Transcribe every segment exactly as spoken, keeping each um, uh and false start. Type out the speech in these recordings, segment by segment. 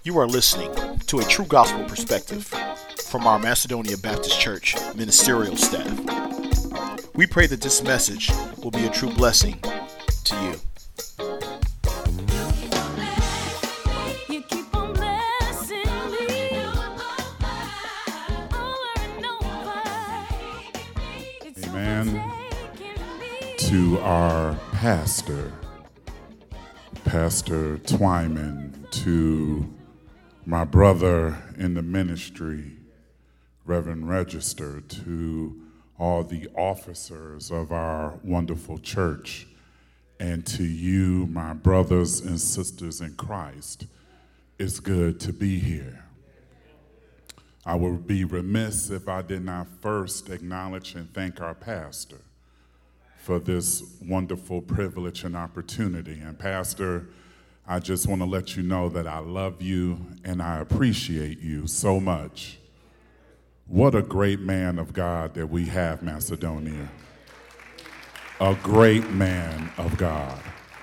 You are listening to a true gospel perspective from our Macedonia Baptist Church ministerial staff. We pray that this message will be a true blessing to you. Amen. To our pastor, Pastor Twyman, to my brother in the ministry, Reverend Register, to all the officers of our wonderful church, and to you, my brothers and sisters in Christ. It's good to be here. I would be remiss if I did not first acknowledge and thank our pastor for this wonderful privilege and opportunity. And Pastor, I just want to let you know that I love you and I appreciate you so much. What a great man of God that we have, Macedonia. A great man of God.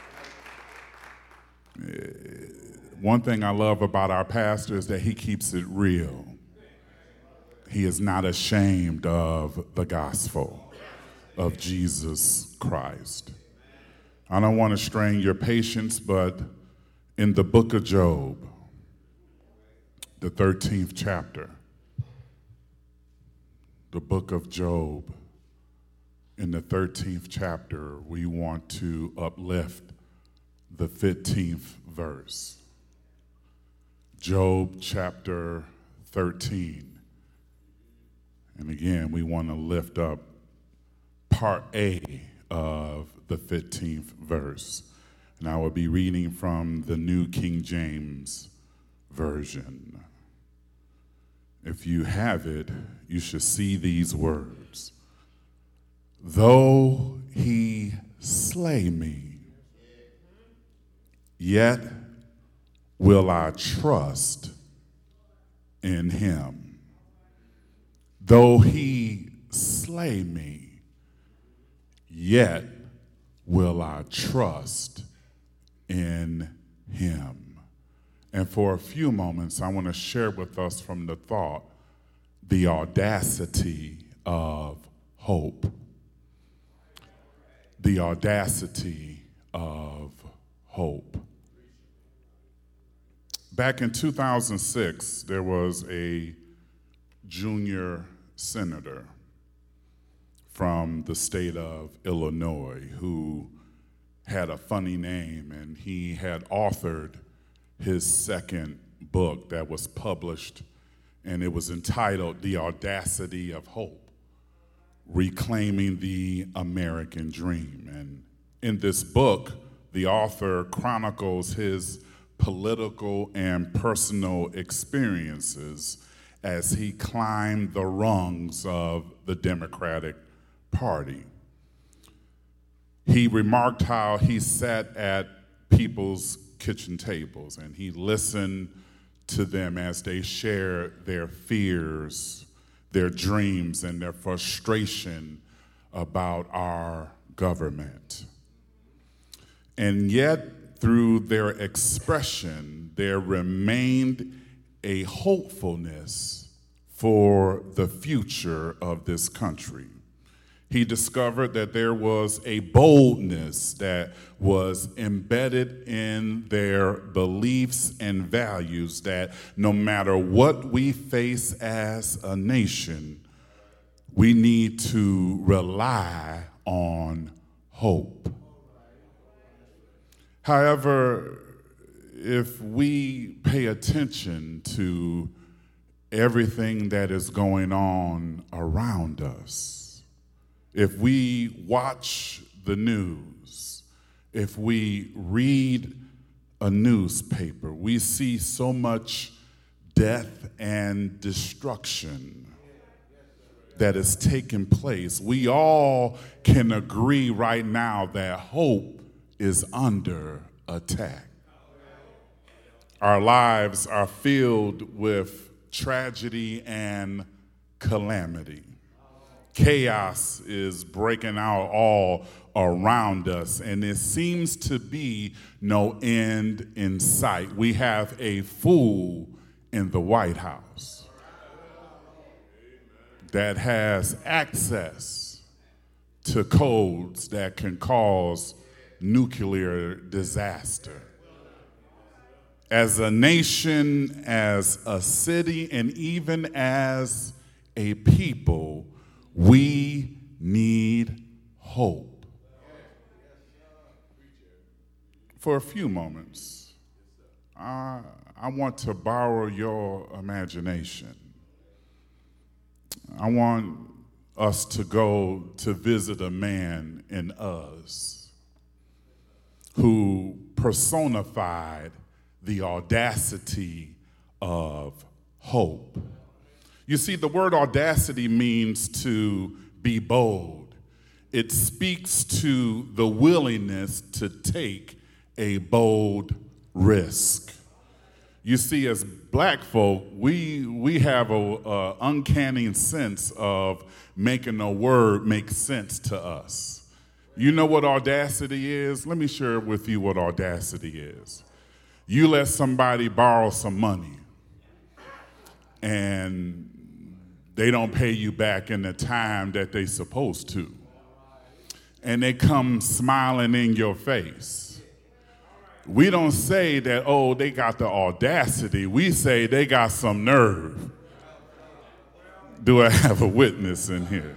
One thing I love about our pastor is that he keeps it real. He is not ashamed of the gospel of Jesus Christ. I don't want to strain your patience, but in the book of Job, the thirteenth chapter, the book of Job, in the thirteenth chapter, we want to uplift the fifteenth verse. Job chapter thirteen. And again, we want to lift up part A of the fifteenth verse. And I will be reading from the New King James Version. If you have it, you should see these words. Though he slay me, yet will I trust in him. Though he slay me, yet will I trust in him. And for a few moments, I want to share with us from the thought the audacity of hope. The audacity of hope. Back in two thousand six, there was a junior senator from the state of Illinois who had a funny name, and he had authored his second book that was published, and it was entitled The Audacity of Hope, Reclaiming the American Dream. And in this book, the author chronicles his political and personal experiences as he climbed the rungs of the Democratic Party. He remarked how he sat at people's kitchen tables and he listened to them as they shared their fears, their dreams, and their frustration about our government. And yet, through their expression, there remained a hopefulness for the future of this country. He discovered that there was a boldness that was embedded in their beliefs and values that no matter what we face as a nation, we need to rely on hope. However, if we pay attention to everything that is going on around us, if we watch the news, if we read a newspaper, we see so much death and destruction that is taking place. We all can agree right now that hope is under attack. Our lives are filled with tragedy and calamity. Chaos is breaking out all around us, and there seems to be no end in sight. We have a fool in the White House that has access to codes that can cause nuclear disaster. As a nation, as a city, and even as a people, we need hope. For a few moments, I, I want to borrow your imagination. I want us to go to visit a man in us who personified the audacity of hope. You see, the word audacity means to be bold. It speaks to the willingness to take a bold risk. You see, as black folk, we, we have a, a uncanny sense of making a word make sense to us. You know what audacity is? Let me share with you what audacity is. You let somebody borrow some money and they don't pay you back in the time that they're supposed to. And they come smiling in your face. We don't say that, oh, they got the audacity. We say they got some nerve. Do I have a witness in here?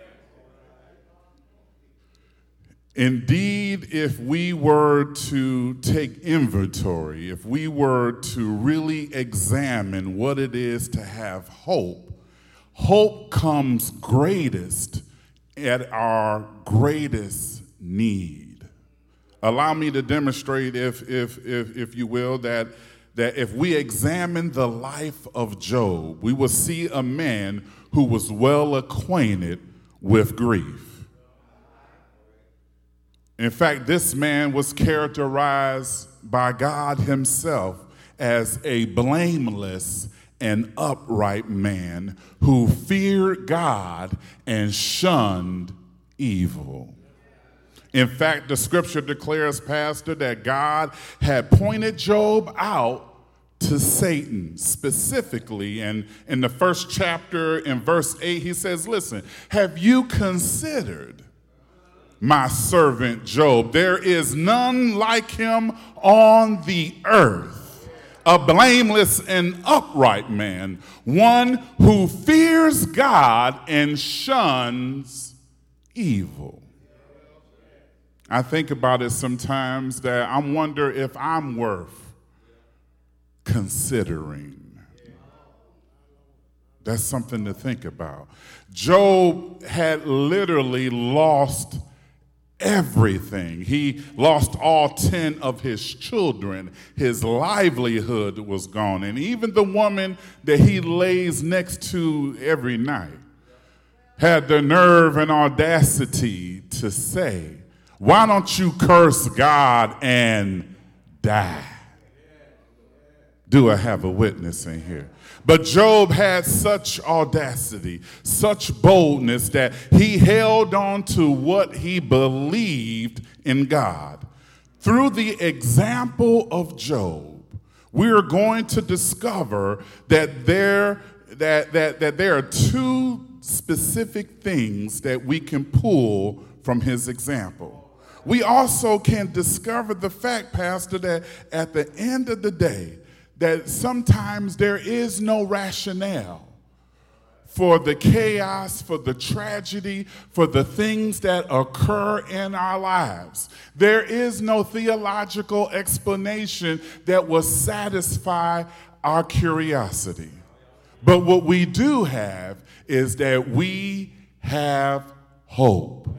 Indeed, if we were to take inventory, if we were to really examine what it is to have hope, hope comes greatest at our greatest need. Allow me to demonstrate, if, if, if, if you will, that, that if we examine the life of Job, we will see a man who was well acquainted with grief. In fact, this man was characterized by God himself as a blameless and upright man who feared God and shunned evil. In fact, the scripture declares, Pastor, that God had pointed Job out to Satan specifically. And in the first chapter, in verse eight, he says, listen, have you considered my servant Job? There is none like him on the earth, a blameless and upright man, one who fears God and shuns evil. I think about it sometimes that I wonder if I'm worth considering. That's something to think about. Job had literally lost everything. He lost all ten of his children. His livelihood was gone. And even the woman that he lays next to every night had the nerve and audacity to say, why don't you curse God and die? Do I have a witness in here? But Job had such audacity, such boldness that he held on to what he believed in God. Through the example of Job, we are going to discover that there, that, that, that there are two specific things that we can pull from his example. We also can discover the fact, Pastor, that at the end of the day, that sometimes there is no rationale for the chaos, for the tragedy, for the things that occur in our lives. There is no theological explanation that will satisfy our curiosity. But what we do have is that we have hope.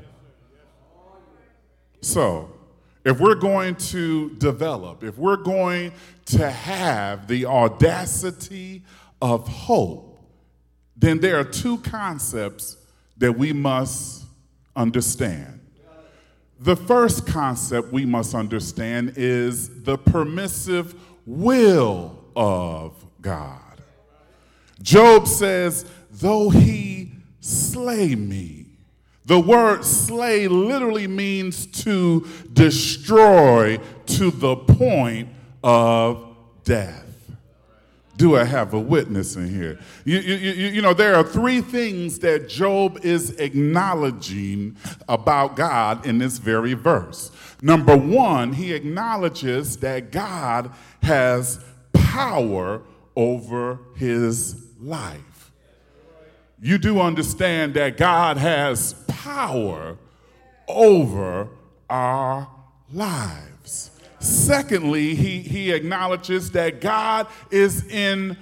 So, if we're going to develop, if we're going to have the audacity of hope, then there are two concepts that we must understand. The first concept we must understand is the permissive will of God. Job says, though he slay me, The word slay literally means to destroy to the point of death. Do I have a witness in here? You, you, you, you know, there are three things that Job is acknowledging about God in this very verse. Number one, he acknowledges that God has power over his life. You do understand that God has power over our lives. Secondly, he, he acknowledges that God is in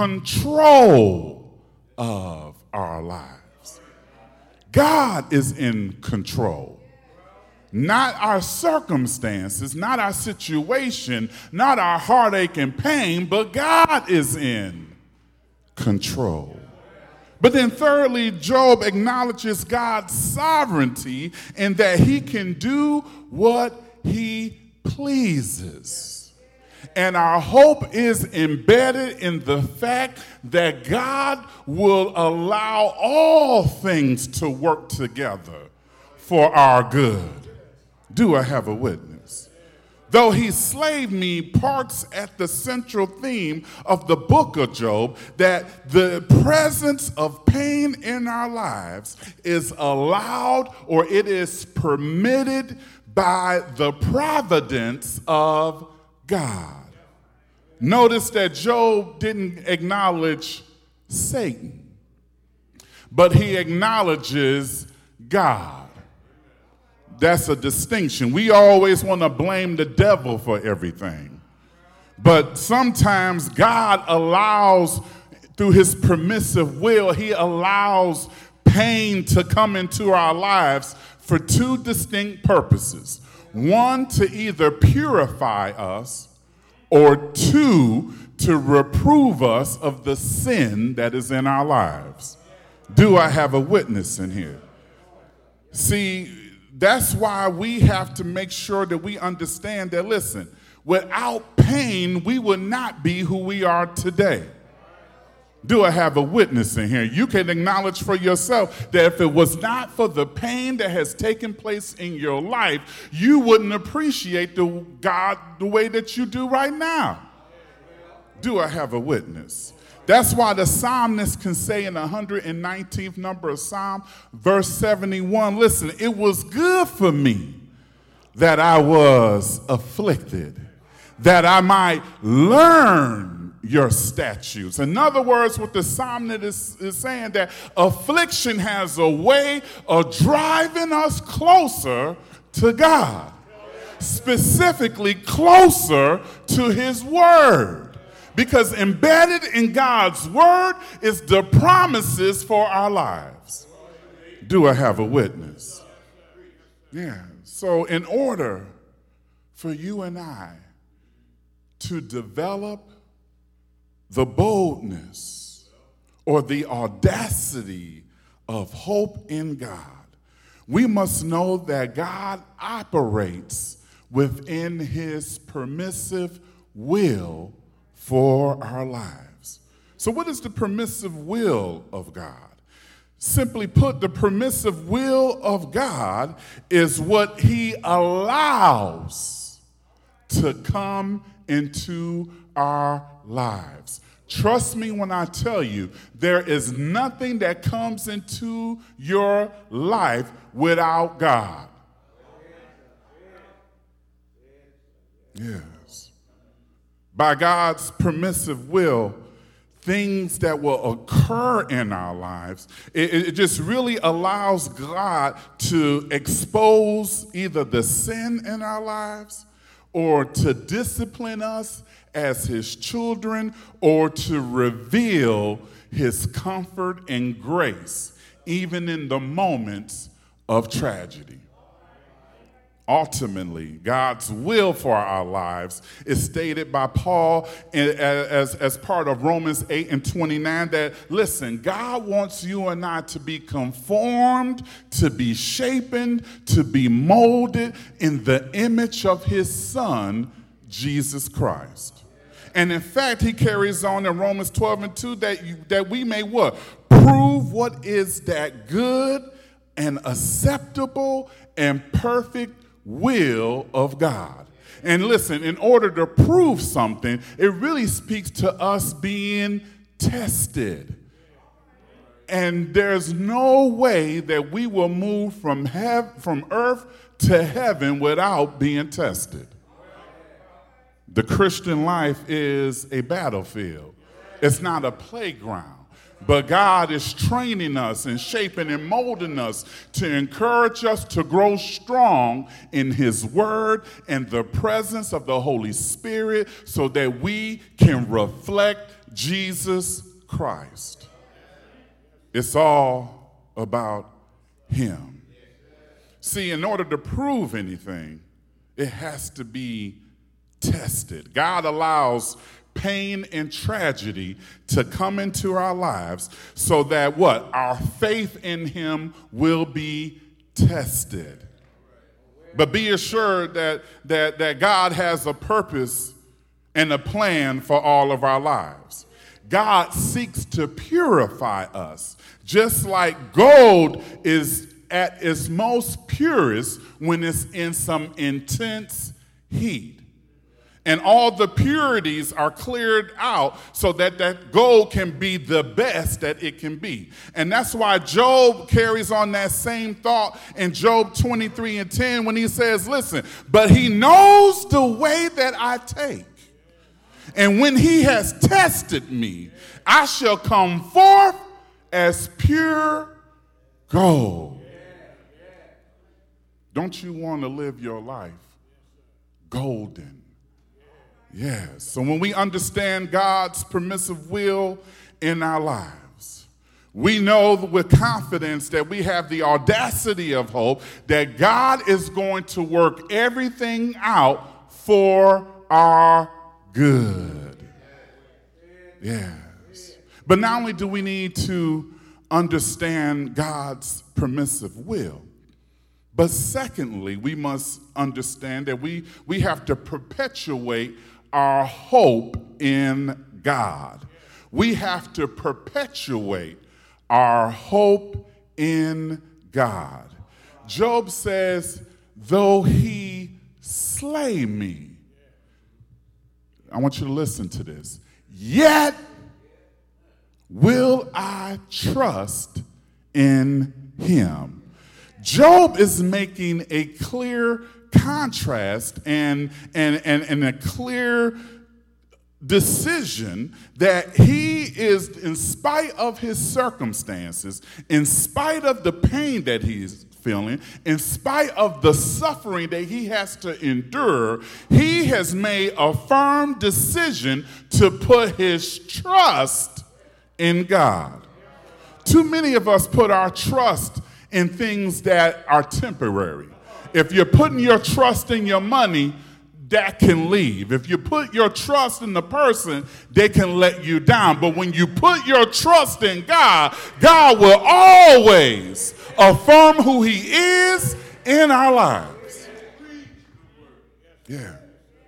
control of our lives. God is in control. Not our circumstances, not our situation, not our heartache and pain, but God is in control. But then thirdly, Job acknowledges God's sovereignty in that he can do what he pleases. And our hope is embedded in the fact that God will allow all things to work together for our good. Do I have a witness? Though he slayed me parks at the central theme of the book of Job, that the presence of pain in our lives is allowed or it is permitted by the providence of God. Notice that Job didn't acknowledge Satan, but he acknowledges God. That's a distinction. We always want to blame the devil for everything. But sometimes God allows, through his permissive will, he allows pain to come into our lives for two distinct purposes. One, to either purify us, or two, to reprove us of the sin that is in our lives. Do I have a witness in here? See, that's why we have to make sure that we understand that, listen, without pain, we would not be who we are today. Do I have a witness in here? You can acknowledge for yourself that if it was not for the pain that has taken place in your life, you wouldn't appreciate the God the way that you do right now. Do I have a witness? That's why the psalmist can say in the one hundred nineteenth number of Psalm, verse seventy-one, listen, it was good for me that I was afflicted, that I might learn your statutes. In other words, what the psalmist is, is saying, that affliction has a way of driving us closer to God, specifically closer to his word. Because embedded in God's word is the promises for our lives. Do I have a witness? Yeah. So in order for you and I to develop the boldness or the audacity of hope in God, we must know that God operates within his permissive will for our lives. So what is the permissive will of God? Simply put, the permissive will of God is what he allows to come into our lives. Trust me when I tell you, there is nothing that comes into your life without God. Yes. By God's permissive will, things that will occur in our lives, it, it just really allows God to expose either the sin in our lives or to discipline us as his children, or to reveal his comfort and grace, even in the moments of tragedy. Ultimately, God's will for our lives is stated by Paul as, as part of Romans eight and twenty-nine that, listen, God wants you and I to be conformed, to be shapen, to be molded in the image of his Son, Jesus Christ. And in fact, he carries on in Romans twelve and two that, you, that we may what? Prove what is that good, and acceptable and perfect will of God. And listen, in order to prove something, it really speaks to us being tested. And there's no way that we will move from hev- from earth to heaven without being tested. The Christian life is a battlefield. It's not a playground. But God is training us and shaping and molding us to encourage us to grow strong in His Word and the presence of the Holy Spirit so that we can reflect Jesus Christ. It's all about Him. See, in order to prove anything, it has to be tested. God allows pain and tragedy to come into our lives so that what? Our faith in Him will be tested. But be assured that, that, that God has a purpose and a plan for all of our lives. God seeks to purify us, just like gold is at its most purest when it's in some intense heat. And all the purities are cleared out so that that gold can be the best that it can be. And that's why Job carries on that same thought in Job twenty-three and ten when he says, listen, but He knows the way that I take. And when He has tested me, I shall come forth as pure gold. Don't you want to live your life golden? Yes. So when we understand God's permissive will in our lives, we know with confidence that we have the audacity of hope that God is going to work everything out for our good. Yes. But not only do we need to understand God's permissive will, but secondly, we must understand that we, we have to perpetuate our hope in God. We have to perpetuate our hope in God. Job says, though He slay me, I want you to listen to this, yet will I trust in Him. Job is making a clear contrast and, and, and, and a clear decision that he is, in spite of his circumstances, in spite of the pain that he's feeling, in spite of the suffering that he has to endure, he has made a firm decision to put his trust in God. Too many of us put our trust in things that are temporary. If you're putting your trust in your money, that can leave. If you put your trust in the person, they can let you down. But when you put your trust in God, God will always affirm who He is in our lives. Yeah.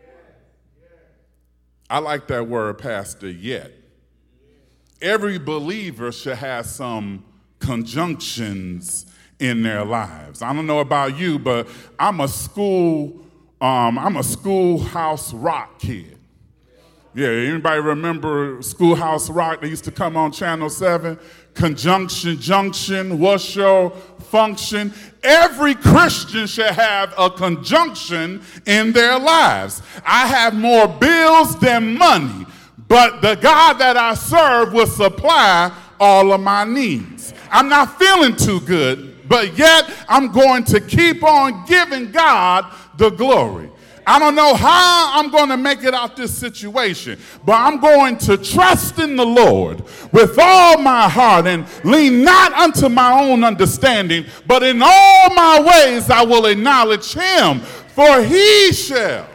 I like that word, Pastor, yet. Every believer should have some conjunctions in their lives. I don't know about you, but I'm a school, um, I'm a Schoolhouse Rock kid. Yeah, anybody remember Schoolhouse Rock? They used to come on Channel seven. Conjunction, junction, what's your function? Every Christian should have a conjunction in their lives. I have more bills than money, but the God that I serve will supply all of my needs. I'm not feeling too good, but yet I'm going to keep on giving God the glory. I don't know how I'm going to make it out this situation, but I'm going to trust in the Lord with all my heart and lean not unto my own understanding, but in all my ways I will acknowledge Him, for He shall.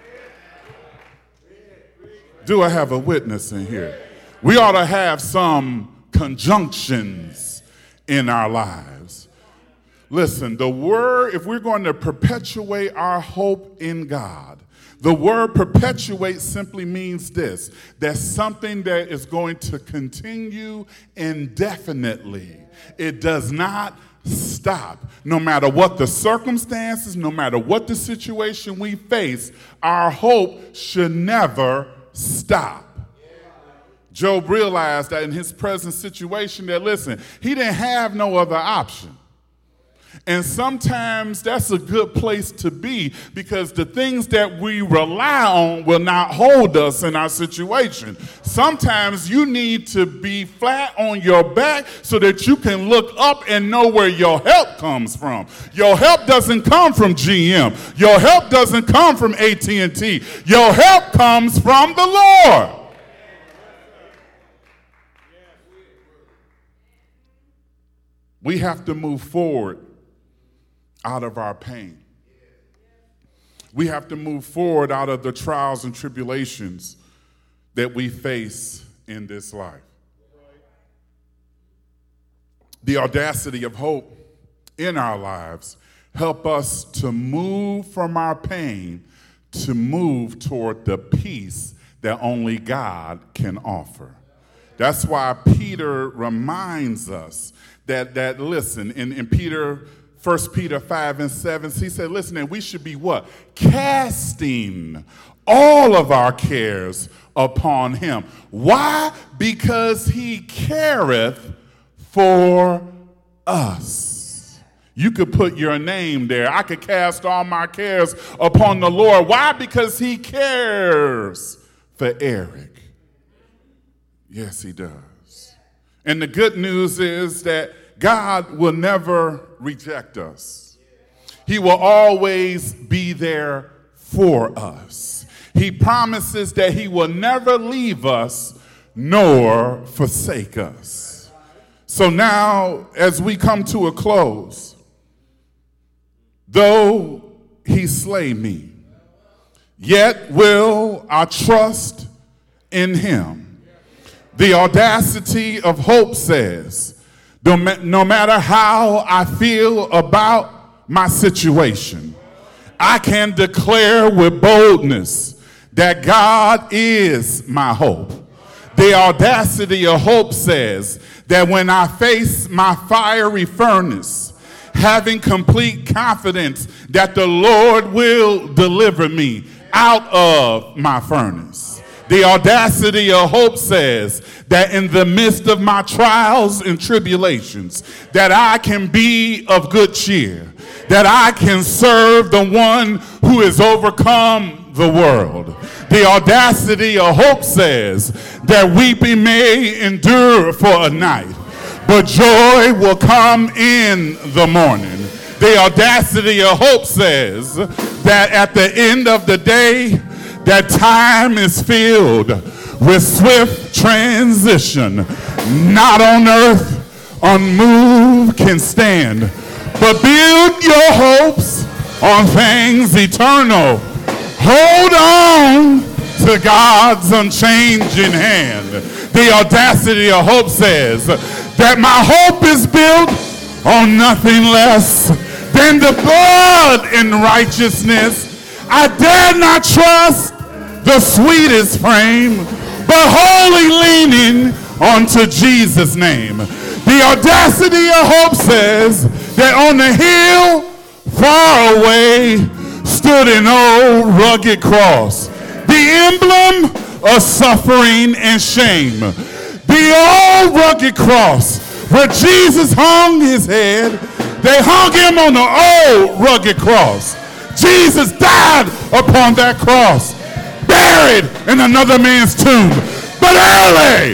Do I have a witness in here? We ought to have some conjunctions in our lives. Listen, the word, if we're going to perpetuate our hope in God, the word perpetuate simply means this, that something that is going to continue indefinitely. It does not stop. No matter what the circumstances, no matter what the situation we face, our hope should never stop. Job realized that in his present situation that, listen, he didn't have no other option. And sometimes that's a good place to be, because the things that we rely on will not hold us in our situation. Sometimes you need to be flat on your back so that you can look up and know where your help comes from. Your help doesn't come from G M. Your help doesn't come from A T and T. Your help comes from the Lord. We have to move forward out of our pain. We have to move forward out of the trials and tribulations that we face in this life. The audacity of hope in our lives help us to move from our pain to move toward the peace that only God can offer. That's why Peter reminds us that, that listen, in, in Peter, First Peter five and seven, he said, listen, and we should be what? Casting all of our cares upon him. Why? Because he careth for us. You could put your name there. I could cast all my cares upon the Lord. Why? Because he cares for Eric. Yes, he does. And the good news is that God will never reject us. He will always be there for us. He promises that he will never leave us nor forsake us. So now, as we come to a close, though he slay me, yet will I trust in him. The audacity of hope says, no matter how I feel about my situation, I can declare with boldness that God is my hope. The audacity of hope says that when I face my fiery furnace, having complete confidence that the Lord will deliver me out of my furnace. The audacity of hope says that in the midst of my trials and tribulations, that I can be of good cheer, that I can serve the one who has overcome the world. The audacity of hope says that weeping may endure for a night, but joy will come in the morning. The audacity of hope says that at the end of the day, that time is filled with swift transition. Not on earth, unmoved can stand, but build your hopes on things eternal. Hold on to God's unchanging hand. The audacity of hope says that my hope is built on nothing less than the blood and righteousness. I dare not trust the sweetest frame, but wholly leaning onto Jesus' name. The audacity of hope says that on the hill far away stood an old rugged cross, the emblem of suffering and shame. The old rugged cross where Jesus hung his head, they hung him on the old rugged cross. Jesus died upon that cross, buried in another man's tomb. But early,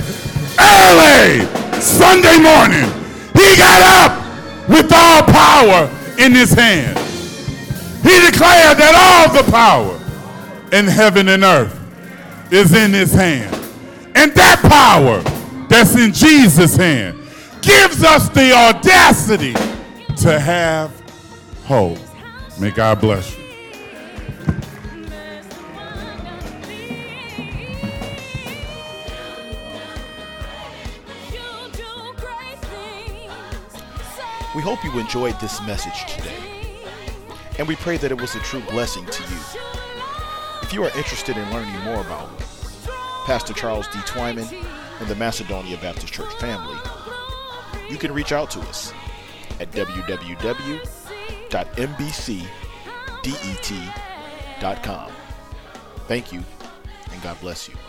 early Sunday morning, he got up with all power in his hand. He declared that all the power in heaven and earth is in his hand. And that power that's in Jesus' hand gives us the audacity to have hope. May God bless you. We hope you enjoyed this message today, and we pray that it was a true blessing to you. If you are interested in learning more about Pastor Charles D. Twyman and the Macedonia Baptist Church family, you can reach out to us. at w w w dot m b c det dot com. Thank you, and God bless you.